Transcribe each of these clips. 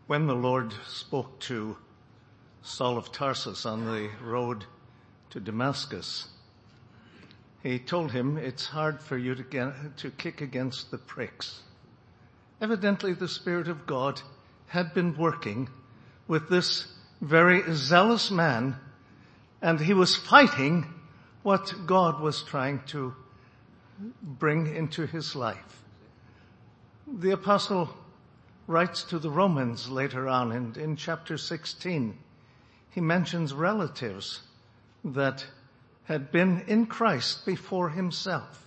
When the Lord spoke to Saul of Tarsus on the road to Damascus, he told him, it's hard for you to kick against the pricks. Evidently, the Spirit of God had been working with this very zealous man, and he was fighting what God was trying to bring into his life. The apostle writes to the Romans later on, and in chapter 16, he mentions relatives that had been in Christ before himself.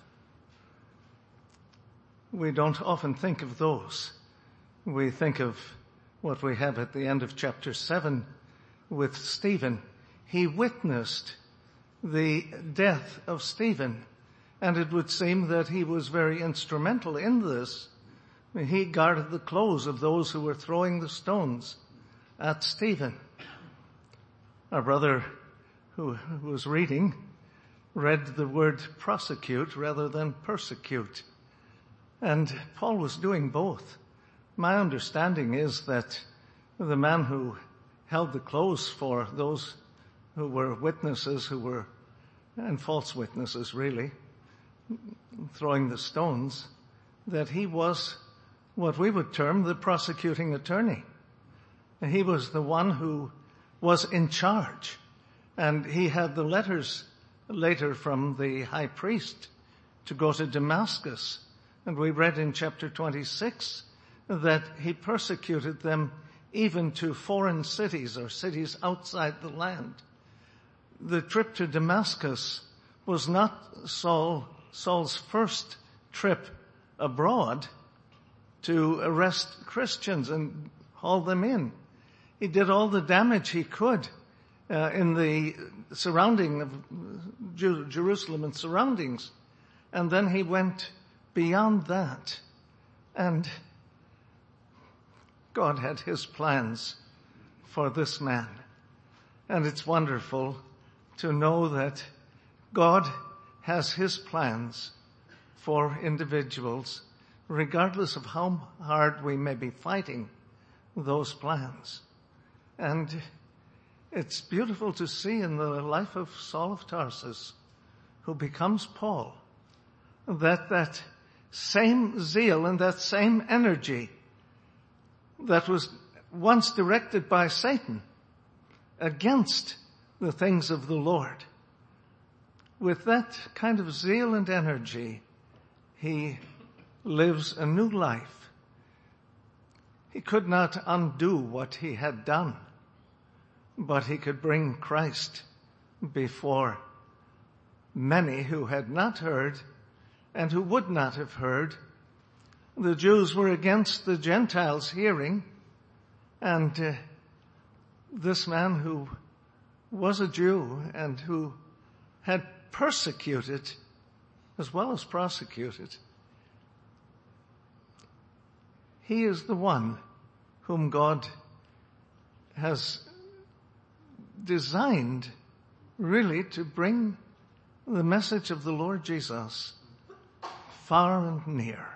We don't often think of those. We think of what we have at the end of chapter 7 with Stephen. He witnessed the death of Stephen, and it would seem that he was very instrumental in this. He guarded the clothes of those who were throwing the stones at Stephen. Our brother who was reading read the word prosecute rather than persecute. And Paul was doing both. My understanding is that the man who held the clothes for those who were witnesses, and false witnesses really, throwing the stones, that he was what we would term the prosecuting attorney. He was the one who was in charge, and he had the letters later from the high priest to go to Damascus. And we read in chapter 26 that he persecuted them even to foreign cities or cities outside the land. The trip to Damascus was not Saul's first trip abroad to arrest Christians and haul them in. He did all the damage he could in the surrounding of Jerusalem and surroundings. And then he went beyond that. And God had his plans for this man. And it's wonderful to know that God has his plans for individuals, regardless of how hard we may be fighting those plans. And it's beautiful to see in the life of Saul of Tarsus, who becomes Paul, that same zeal and that same energy that was once directed by Satan against the things of the Lord, with that kind of zeal and energy, he lives a new life. He could not undo what he had done, but he could bring Christ before many who had not heard and who would not have heard. The Jews were against the Gentiles hearing, and this man who was a Jew and who had persecuted as well as prosecuted, he is the one whom God has designed really to bring the message of the Lord Jesus far and near.